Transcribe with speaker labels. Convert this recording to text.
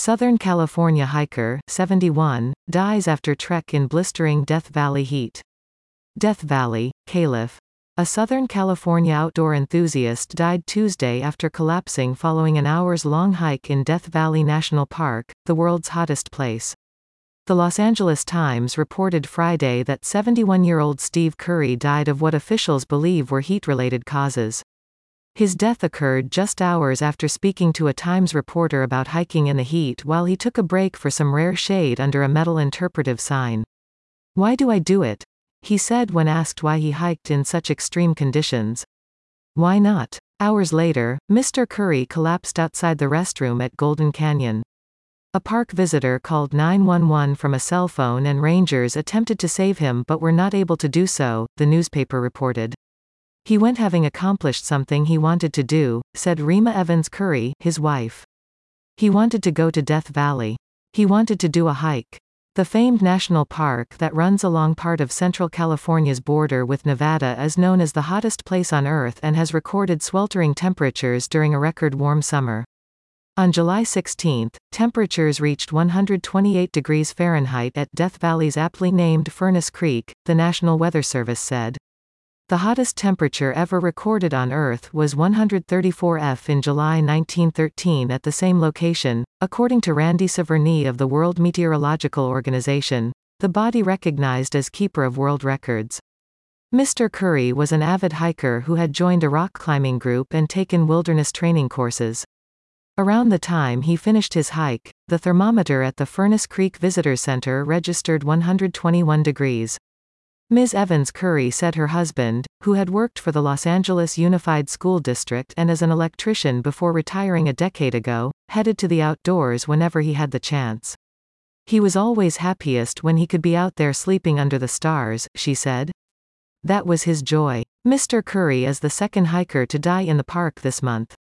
Speaker 1: Southern California hiker, 71, dies after trek in blistering Death Valley heat. Death Valley, Calif. A Southern California outdoor enthusiast died Tuesday after collapsing following an hours-long hike in Death Valley National Park, the world's hottest place. The Los Angeles Times reported Friday that 71-year-old Steve Curry died of what officials believe were heat-related causes. His death occurred just hours after speaking to a Times reporter about hiking in the heat while he took a break for some rare shade under a metal interpretive sign. "Why do I do it?" he said when asked why he hiked in such extreme conditions. "Why not?" Hours later, Mr. Curry collapsed outside the restroom at Golden Canyon. A park visitor called 911 from a cell phone and rangers attempted to save him but were not able to do so, the newspaper reported. "He went having accomplished something he wanted to do," said Rima Evans Curry, his wife. "He wanted to go to Death Valley. He wanted to do a hike." The famed national park that runs along part of Central California's border with Nevada is known as the hottest place on Earth and has recorded sweltering temperatures during a record warm summer. On July 16, temperatures reached 128 degrees Fahrenheit at Death Valley's aptly named Furnace Creek, the National Weather Service said. The hottest temperature ever recorded on Earth was 134 F in July 1913 at the same location, according to Randy Severny of the World Meteorological Organization, the body recognized as keeper of world records. Mr. Curry was an avid hiker who had joined a rock climbing group and taken wilderness training courses. Around the time he finished his hike, the thermometer at the Furnace Creek Visitor Center registered 121 degrees. Ms. Evans Curry said her husband, who had worked for the Los Angeles Unified School District and as an electrician before retiring a decade ago, headed to the outdoors whenever he had the chance. "He was always happiest when he could be out there sleeping under the stars," she said. That was his joy. Mr. Curry is the second hiker to die in the park this month.